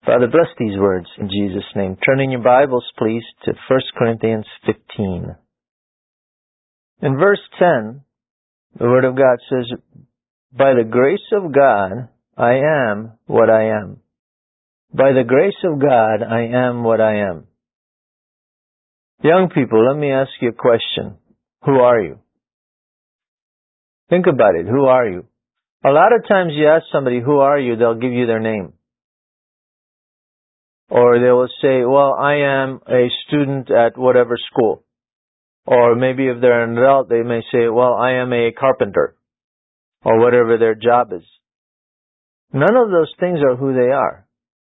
Father, bless these words in Jesus' name. Turn in your Bibles, please, to 1 Corinthians 15. In verse 10, the Word of God says, "By the grace of God, I am what I am." By the grace of God, I am what I am. Young people, let me ask you a question. Who are you? Think about it. Who are you? A lot of times you ask somebody, who are you? They'll give you their name. Or they will say, well, I am a student at whatever school. Or maybe if they're an adult, they may say, well, I am a carpenter. Or whatever their job is. None of those things are who they are.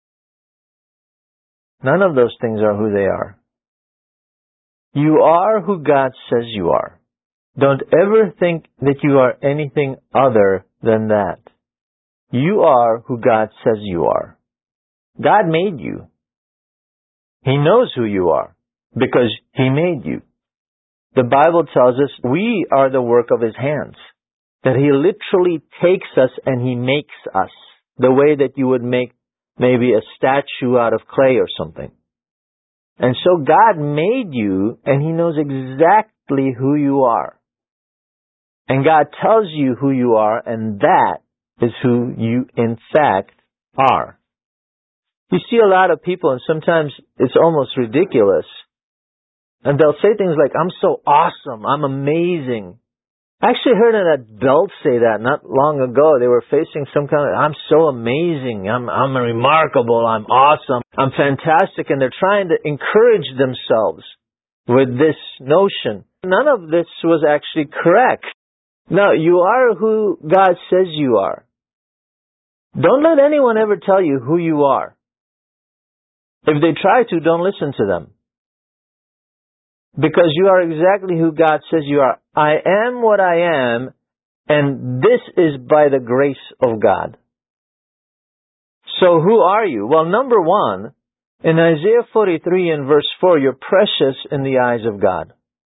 None of those things are who they are. You are who God says you are. Don't ever think that you are anything other than that. You are who God says you are. God made you. He knows who you are because He made you. The Bible tells us we are the work of His hands. That He literally takes us and He makes us. The way that you would make maybe a statue out of clay or something. And so God made you and He knows exactly who you are. And God tells you who you are, and that is who you in fact are. You see a lot of people, and sometimes it's almost ridiculous, and they'll say things like, I'm so awesome, I'm amazing. I actually heard an adult say that not long ago. They were facing some kind of, I'm so amazing, I'm remarkable, I'm awesome, I'm fantastic, and they're trying to encourage themselves with this notion. None of this was actually correct. No, you are who God says you are. Don't let anyone ever tell you who you are. If they try to, don't listen to them. Because you are exactly who God says you are. I am what I am, and this is by the grace of God. So who are you? Well, number one, in Isaiah 43 and verse 4, you're precious in the eyes of God.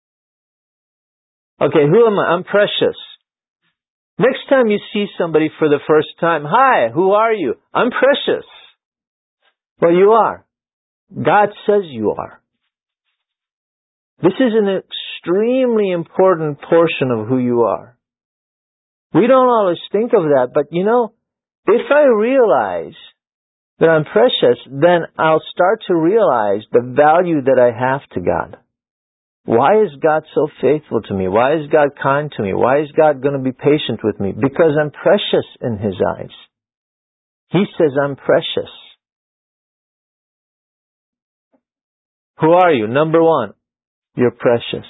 Okay, who am I? I'm precious. Next time you see somebody for the first time, hi, who are you? I'm precious. Well, you are. God says you are. This is an extremely important portion of who you are. We don't always think of that, but if I realize that I'm precious, then I'll start to realize the value that I have to God. Why is God so faithful to me? Why is God kind to me? Why is God going to be patient with me? Because I'm precious in His eyes. He says I'm precious. Who are you? Number one, you're precious.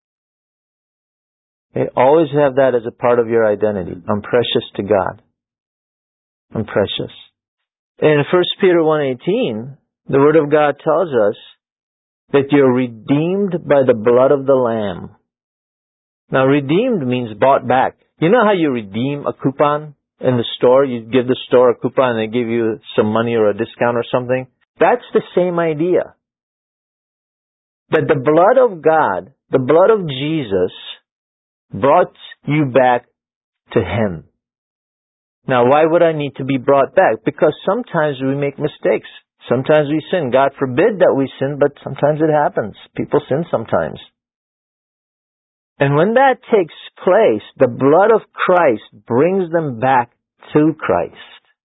Okay? Always have that as a part of your identity. I'm precious to God. I'm precious. In 1 Peter 1:18, the Word of God tells us that you're redeemed by the blood of the Lamb. Now, redeemed means bought back. You know how you redeem a coupon in the store? You give the store a coupon and they give you some money or a discount or something. That's the same idea. That the blood of God, the blood of Jesus, brought you back to Him. Now, why would I need to be brought back? Because sometimes we make mistakes. Sometimes we sin. God forbid that we sin, but sometimes it happens. People sin sometimes. And when that takes place, the blood of Christ brings them back to Christ.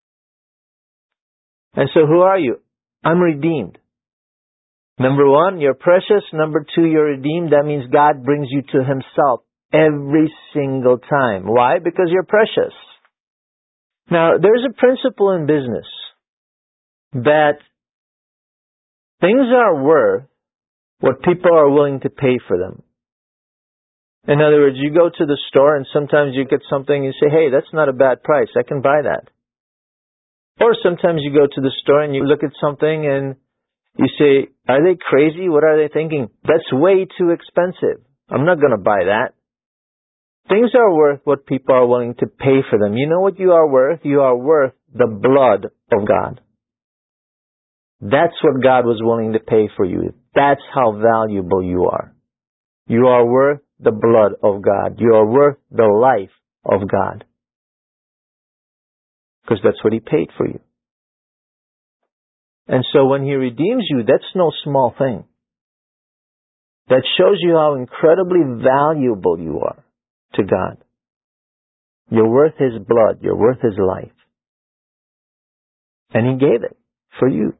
And so who are you? I'm redeemed. Number one, you're precious. Number two, you're redeemed. That means God brings you to Himself every single time. Why? Because you're precious. Now, there's a principle in business that things are worth what people are willing to pay for them. In other words, you go to the store and sometimes you get something and you say, hey, that's not a bad price. I can buy that. Or sometimes you go to the store and you look at something and you say, are they crazy? What are they thinking? That's way too expensive. I'm not going to buy that. Things are worth what people are willing to pay for them. You know what you are worth? You are worth the blood of God. That's what God was willing to pay for you. That's how valuable you are. You are worth the blood of God. You are worth the life of God. Because that's what He paid for you. And so when He redeems you, that's no small thing. That shows you how incredibly valuable you are to God. You're worth His blood. You're worth His life. And He gave it for you.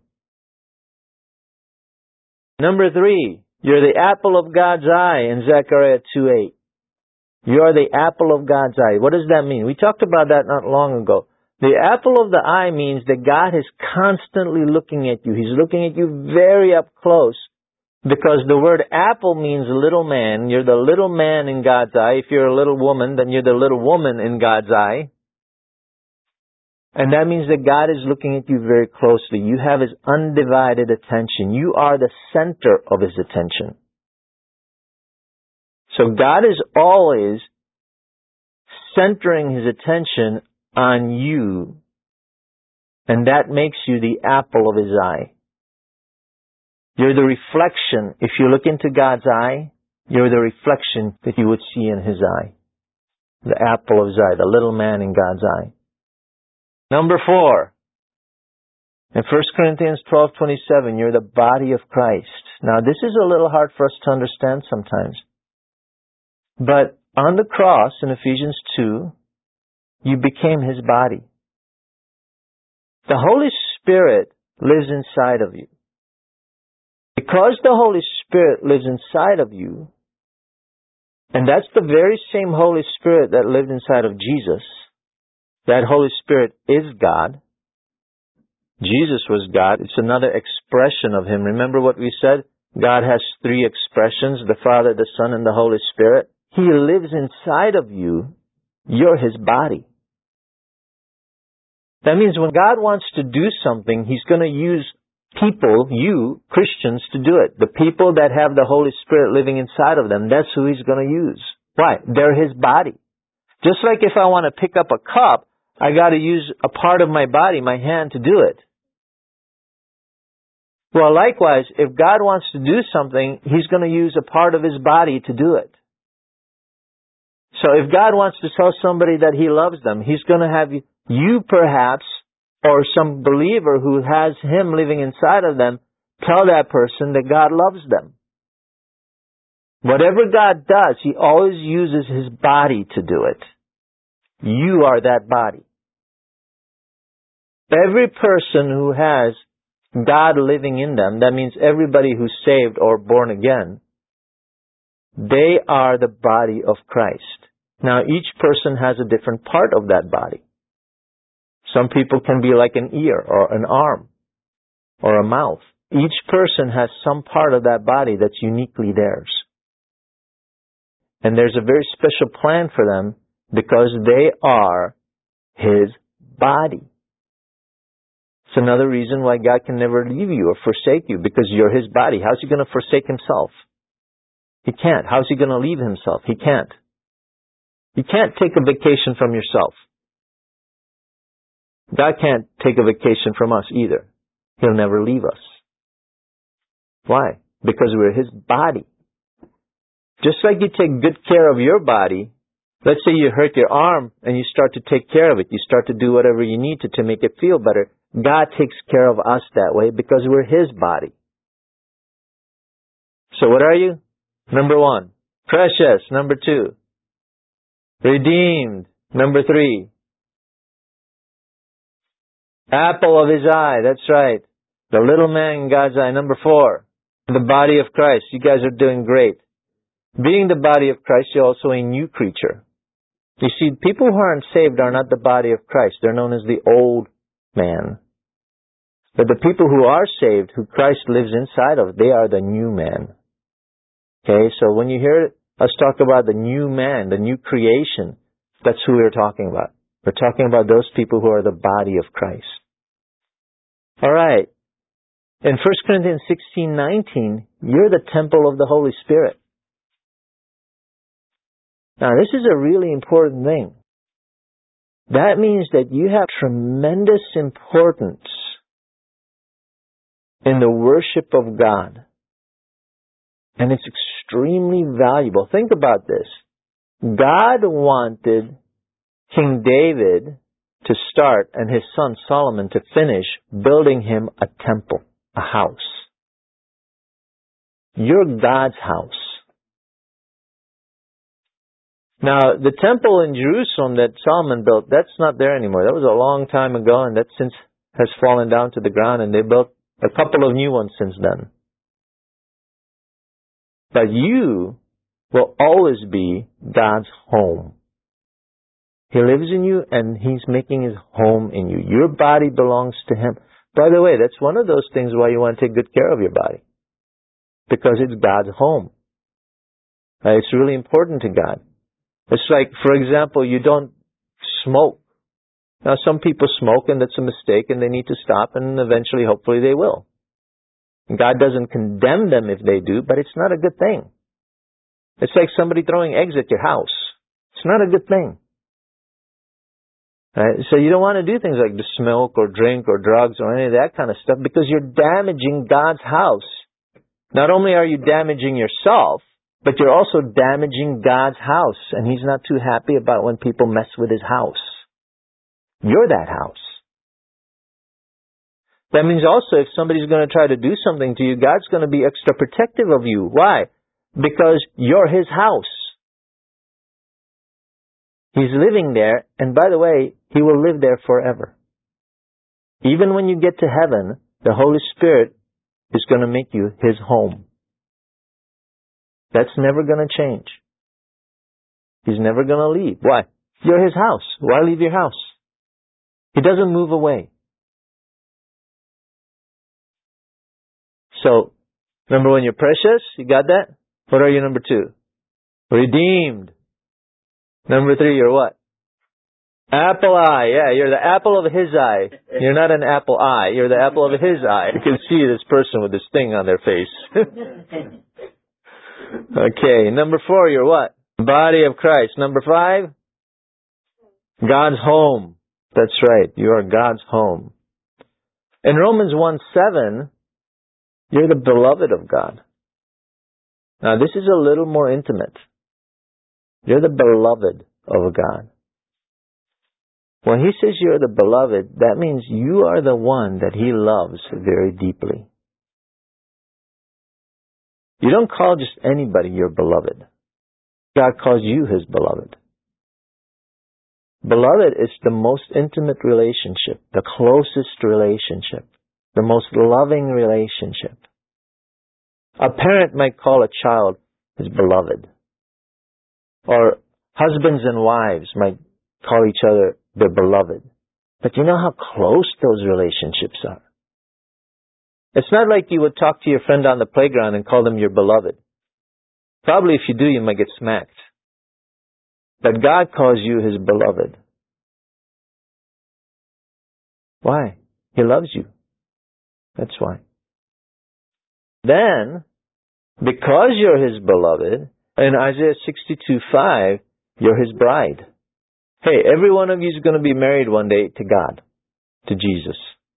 Number 3, you're the apple of God's eye in Zechariah 2:8. You are the apple of God's eye. What does that mean? We talked about that not long ago. The apple of the eye means that God is constantly looking at you. He's looking at you very up close. Because the word apple means little man. You're the little man in God's eye. If you're a little woman, then you're the little woman in God's eye. And that means that God is looking at you very closely. You have His undivided attention. You are the center of His attention. So God is always centering His attention on you. And that makes you the apple of His eye. You're the reflection. If you look into God's eye, you're the reflection that you would see in His eye. The apple of His eye, the little man in God's eye. Number 4. In 1 Corinthians 12:27, you're the body of Christ. Now this is a little hard for us to understand sometimes. But on the cross in Ephesians 2, you became His body. The Holy Spirit lives inside of you. Because the Holy Spirit lives inside of you, and that's the very same Holy Spirit that lived inside of Jesus, that Holy Spirit is God. Jesus was God. It's another expression of Him. Remember what we said? God has 3 expressions, the Father, the Son, and the Holy Spirit. He lives inside of you. You're His body. That means when God wants to do something, He's going to use people, you, Christians, to do it. The people that have the Holy Spirit living inside of them, that's who He's going to use. Why? They're His body. Just like if I want to pick up a cup, I got to use a part of my body, my hand, to do it. Well, likewise, if God wants to do something, He's going to use a part of His body to do it. So if God wants to tell somebody that He loves them, He's going to have you perhaps, or some believer who has Him living inside of them, tell that person that God loves them. Whatever God does, He always uses His body to do it. You are that body. Every person who has God living in them, that means everybody who's saved or born again, they are the body of Christ. Now, each person has a different part of that body. Some people can be like an ear or an arm or a mouth. Each person has some part of that body that's uniquely theirs. And there's a very special plan for them because they are His body. It's another reason why God can never leave you or forsake you, because you're His body. How's He going to forsake Himself? He can't. How's He going to leave Himself? He can't. You can't take a vacation from yourself. God can't take a vacation from us either. He'll never leave us. Why? Because we're His body. Just like you take good care of your body, let's say you hurt your arm and you start to take care of it. You start to do whatever you need to make it feel better. God takes care of us that way because we're His body. So what are you? Number 1, precious. Number 2, redeemed. Number 3, apple of His eye. That's right. The little man in God's eye. Number 4, the body of Christ. You guys are doing great. Being the body of Christ, you're also a new creature. You see, people who aren't saved are not the body of Christ. They're known as the old man. But the people who are saved, who Christ lives inside of, they are the new man. Okay, so when you hear us talk about the new man, the new creation, that's who we're talking about. We're talking about those people who are the body of Christ. All right. In 1 Corinthians 16:19, you're the temple of the Holy Spirit. Now, this is a really important thing. That means that you have tremendous importance in the worship of God. And it's extremely valuable. Think about this. God wanted King David to start and his son Solomon to finish building him a temple, a house. You're God's house. Now, the temple in Jerusalem that Solomon built, that's not there anymore. That was a long time ago, and that since has fallen down to the ground, and they built a couple of new ones since then. But you will always be God's home. He lives in you, and He's making His home in you. Your body belongs to Him. By the way, that's one of those things why you want to take good care of your body. Because it's God's home. It's really important to God. It's like, for example, you don't smoke. Now, some people smoke, and that's a mistake, and they need to stop, and eventually, hopefully, they will. God doesn't condemn them if they do, but it's not a good thing. It's like somebody throwing eggs at your house. It's not a good thing. Right? So you don't want to do things like to smoke or drink or drugs or any of that kind of stuff because you're damaging God's house. Not only are you damaging yourself, but you're also damaging God's house. And He's not too happy about when people mess with His house. You're that house. That means also if somebody's going to try to do something to you, God's going to be extra protective of you. Why? Because you're His house. He's living there, and by the way, He will live there forever. Even when you get to heaven, the Holy Spirit is going to make you His home. That's never going to change. He's never going to leave. Why? You're His house. Why leave your house? He doesn't move away. So, number one, you're precious. You got that? What are you, number two? Redeemed. Number three, you're what? Apple eye. Yeah, you're the apple of His eye. You're not an apple eye. You're the apple of His eye. You can see this person with this thing on their face. Okay, number four, you're what? Body of Christ. Number five, God's home. That's right. You are God's home. In Romans 1:7, you're the beloved of God. Now, this is a little more intimate. You're the beloved of God. When He says you're the beloved, that means you are the one that He loves very deeply. You don't call just anybody your beloved. God calls you His beloved. Beloved is the most intimate relationship, the closest relationship, the most loving relationship. A parent might call a child his beloved. Or husbands and wives might call each other their beloved. But you know how close those relationships are. It's not like you would talk to your friend on the playground and call them your beloved. Probably if you do, you might get smacked. But God calls you His beloved. Why? He loves you. That's why. Then, because you're His beloved, in Isaiah 62:5, you're His bride. Hey, every one of you is going to be married one day to God, to Jesus.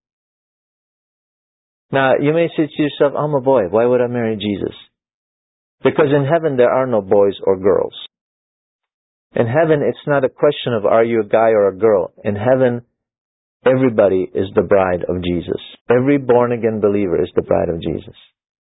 Now, you may say to yourself, I'm a boy. Why would I marry Jesus? Because in heaven there are no boys or girls. In heaven, it's not a question of are you a guy or a girl. In heaven, everybody is the bride of Jesus. Every born-again believer is the bride of Jesus.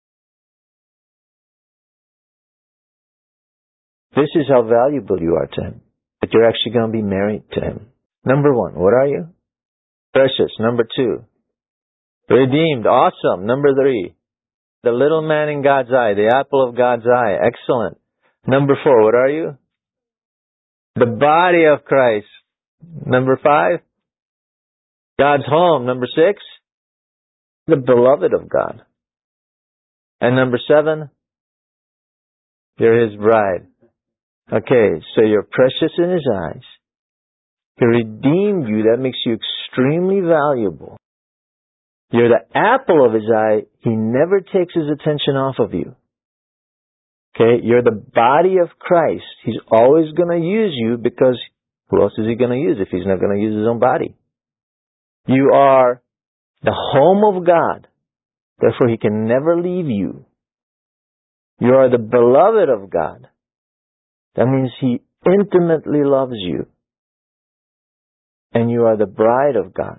This is how valuable you are to Him. That you're actually going to be married to Him. Number one, what are you? Precious. Number two, redeemed. Awesome. Number three, the little man in God's eye, the apple of God's eye. Excellent. Number four, what are you? The body of Christ. Number five, God's home. Number six, the beloved of God. And number seven, you're His bride. Okay, so you're precious in His eyes. He redeemed you. That makes you extremely valuable. You're the apple of His eye. He never takes His attention off of you. Okay, you're the body of Christ. He's always going to use you because who else is He going to use if He's not going to use His own body? You are the home of God. Therefore, He can never leave you. You are the beloved of God. That means He intimately loves you. And you are the bride of God.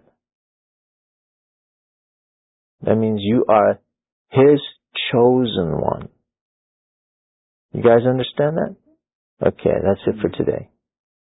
That means you are His chosen one. You guys understand that? Okay, that's it for today.